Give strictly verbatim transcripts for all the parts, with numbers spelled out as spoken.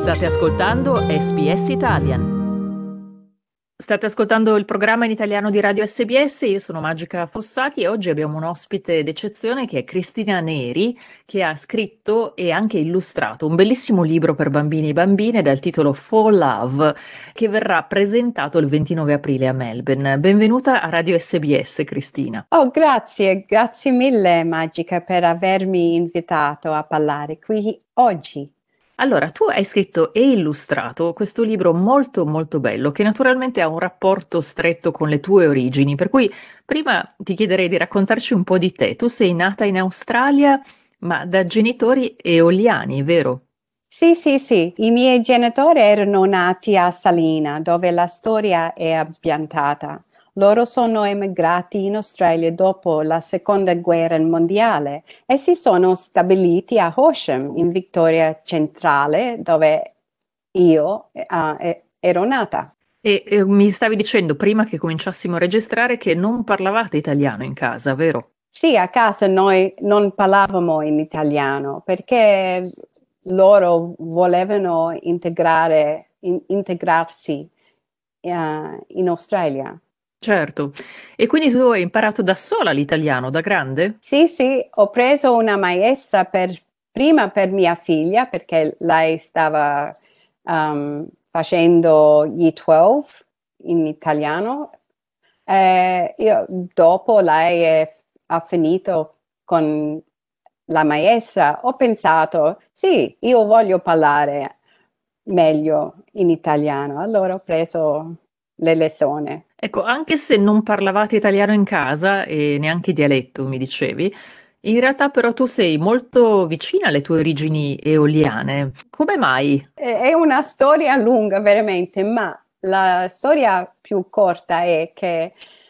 State ascoltando S B S Italian. State ascoltando il programma in italiano di Radio S B S, io sono Magica Fossati e oggi abbiamo un ospite d'eccezione che è Cristina Neri, che ha scritto e anche illustrato un bellissimo libro per bambini e bambine dal titolo For Love, che verrà presentato il ventinove aprile a Melbourne. Benvenuta a Radio S B S, Cristina. Oh, grazie, grazie mille Magica per avermi invitato a parlare qui oggi. Allora, tu hai scritto e illustrato questo libro molto molto bello che naturalmente ha un rapporto stretto con le tue origini, per cui prima ti chiederei di raccontarci un po' di te. Tu sei nata in Australia, ma da genitori eoliani, vero? Sì, sì, sì, i miei genitori erano nati a Salina, dove la storia è ambientata. Loro sono emigrati in Australia dopo la seconda guerra mondiale e si sono stabiliti a Horsham, in Victoria Centrale, dove io uh, ero nata. E, e mi stavi dicendo prima che cominciassimo a registrare che non parlavate italiano in casa, vero? Sì, a casa noi non parlavamo in italiano perché loro volevano integrare, in, integrarsi uh, in Australia. Certo. E quindi tu hai imparato da sola l'italiano, da grande? Sì, sì, ho preso una maestra per, prima per mia figlia perché lei stava um, facendo gli dodici in italiano. Eh, io, dopo lei è, ha finito con la maestra, ho pensato, sì, io voglio parlare meglio in italiano, allora ho preso le lezioni. Ecco, anche se non parlavate italiano in casa e neanche dialetto, mi dicevi, in realtà però tu sei molto vicina alle tue origini eoliane. Come mai? È una storia lunga veramente, ma la storia più corta è che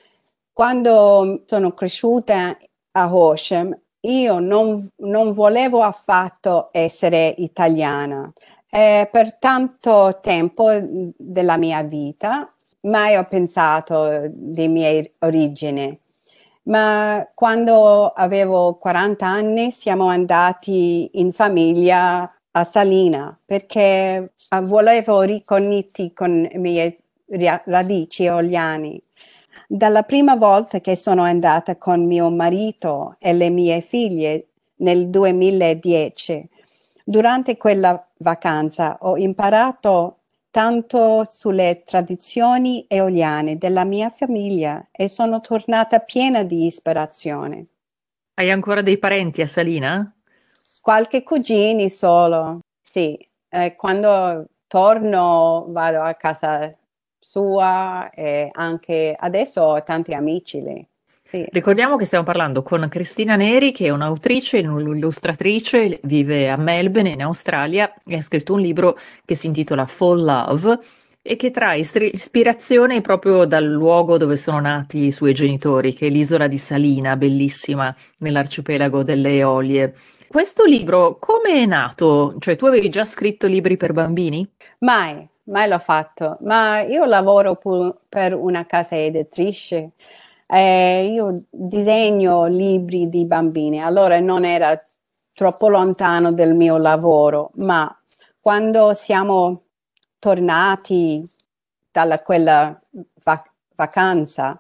quando sono cresciuta a Horsham, io non, non volevo affatto essere italiana. Eh, per tanto tempo della mia vita mai ho pensato delle mie origini. Ma quando avevo quaranta anni siamo andati in famiglia a Salina perché volevo riconnettere con le mie radici eoliane. Dalla prima volta che sono andata con mio marito e le mie figlie nel duemiladieci, durante quella vacanza ho imparato tanto sulle tradizioni eoliane della mia famiglia e sono tornata piena di ispirazione. Hai ancora dei parenti a Salina? Qualche cugini solo, sì. Eh, quando torno vado a casa sua e anche adesso ho tanti amici lì. Sì. Ricordiamo che stiamo parlando con Cristina Neri, che è un'autrice, un'illustratrice, vive a Melbourne, in Australia, e ha scritto un libro che si intitola For Love e che trae istri- ispirazione proprio dal luogo dove sono nati i suoi genitori, che è l'isola di Salina, bellissima, nell'arcipelago delle Eolie. Questo libro come è nato? Cioè, tu avevi già scritto libri per bambini? Mai, mai l'ho fatto, ma io lavoro pu- per una casa editrice. Eh, io disegno libri di bambini, allora non era troppo lontano del mio lavoro, ma quando siamo tornati dalla quella vac- vacanza,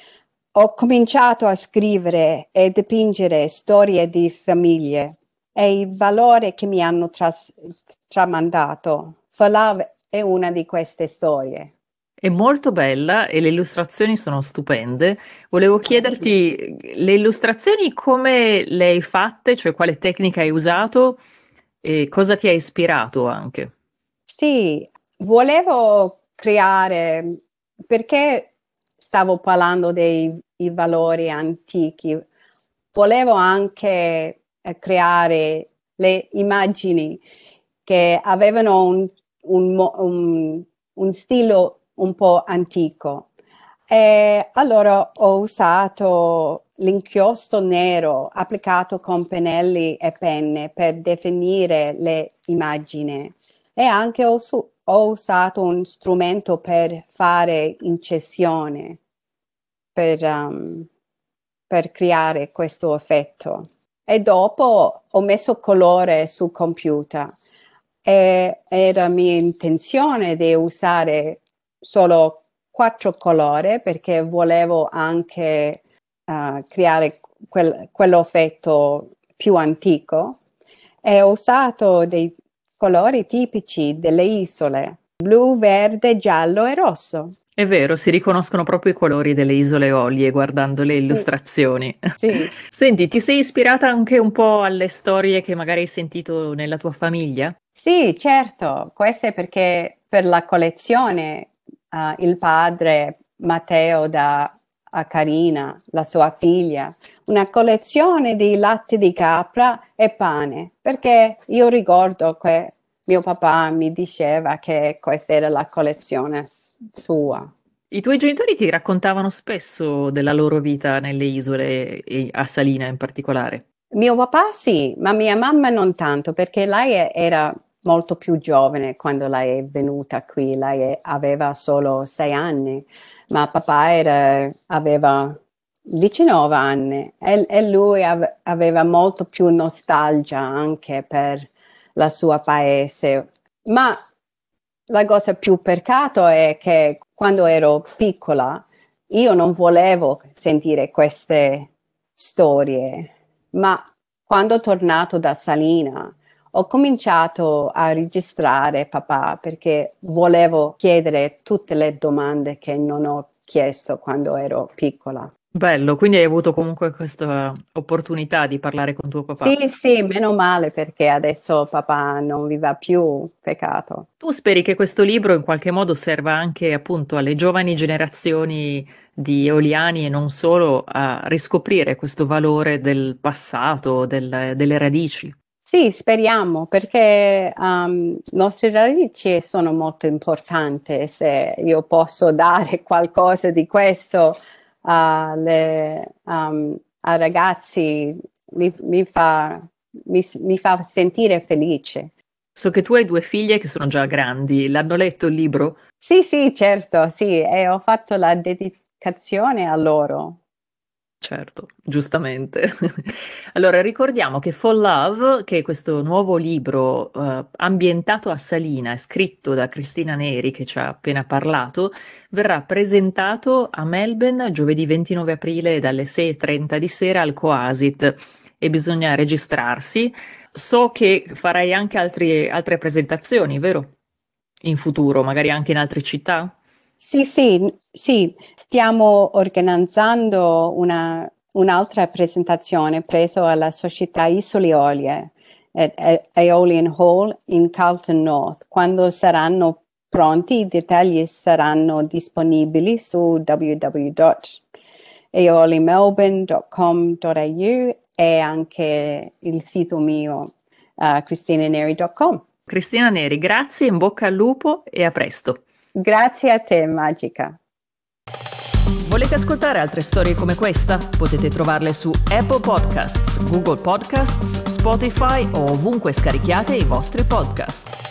ho cominciato a scrivere e dipingere storie di famiglie e il valore che mi hanno tras- tramandato. For Love è una di queste storie. È molto bella e le illustrazioni sono stupende. Volevo chiederti, le illustrazioni come le hai fatte, cioè quale tecnica hai usato e cosa ti ha ispirato anche? Sì, volevo creare, perché stavo parlando dei i valori antichi, volevo anche eh, creare le immagini che avevano un, un, mo- un, un stile un po' antico. E allora ho usato l'inchiostro nero applicato con pennelli e penne per definire le immagini e anche ho, su- ho usato un strumento per fare incisione, per, um, per creare questo effetto. E dopo ho messo colore sul computer. e era mia intenzione di usare solo quattro colori perché volevo anche uh, creare quel, quell'effetto più antico, e ho usato dei colori tipici delle isole: blu, verde, giallo e rosso. È vero, si riconoscono proprio i colori delle isole Eolie guardando le Sì, illustrazioni. sì. Senti, ti sei ispirata anche un po' alle storie che magari hai sentito nella tua famiglia? Sì, certo, questo è perché per la collezione uh, il padre Matteo dà a Carina, la sua figlia, una collezione di latte di capra e pane, perché io ricordo che mio papà mi diceva che questa era la collezione sua. I tuoi genitori ti raccontavano spesso della loro vita nelle isole e a Salina in particolare? Mio papà sì, ma mia mamma non tanto, perché lei era molto più giovane quando lei è venuta qui. Lei aveva solo sei anni, ma papà era, aveva diciannove anni e, e lui ave, aveva molto più nostalgia anche per la sua paese. Ma la cosa più peccato è che quando ero piccola io non volevo sentire queste storie, ma quando ho tornato da Salina ho cominciato a registrare papà perché volevo chiedere tutte le domande che non ho chiesto quando ero piccola. Bello, quindi hai avuto comunque questa opportunità di parlare con tuo papà. Sì, sì, meno male perché adesso papà non vive più, peccato. Tu speri che questo libro in qualche modo serva anche appunto alle giovani generazioni di eoliani e non solo a riscoprire questo valore del passato, del- delle radici? Sì, speriamo, perché um, le nostre radici sono molto importanti. Se io posso dare qualcosa di questo alle, um, a ragazzi, mi, mi fa, mi, mi fa sentire felice. So che tu hai due figlie che sono già grandi, l'hanno letto il libro? Sì, sì, certo, sì, e ho fatto la dedicazione a loro. Certo, giustamente. Allora, ricordiamo che Fall Love, che è questo nuovo libro eh, ambientato a Salina, scritto da Cristina Neri, che ci ha appena parlato, verrà presentato a Melbourne giovedì ventinove aprile dalle sei e trenta di sera al Coasit e bisogna registrarsi. So che farai anche altri- altre presentazioni, vero? In futuro, magari anche in altre città? Sì, sì, sì, stiamo organizzando una, un'altra presentazione presso alla società Isole Eolie, at, at Aeolian Hall in Carlton North. Quando saranno pronti, i dettagli saranno disponibili su w w w punto aeoli melbourne punto com punto a u e anche il sito mio uh, cristina neri punto com. Cristina Neri, grazie, in bocca al lupo e a presto. Grazie a te, Magica. Volete ascoltare altre storie come questa? Potete trovarle su Apple Podcasts, Google Podcasts, Spotify o ovunque scarichiate i vostri podcast.